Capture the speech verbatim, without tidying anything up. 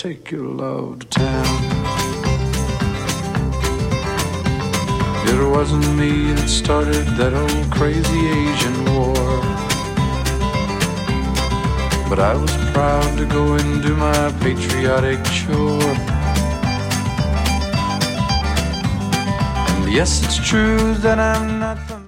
take your love to town. It wasn't me that started that old crazy Asian war, but I was proud to go and do my patriotic chore. And yes, it's true that I'm not the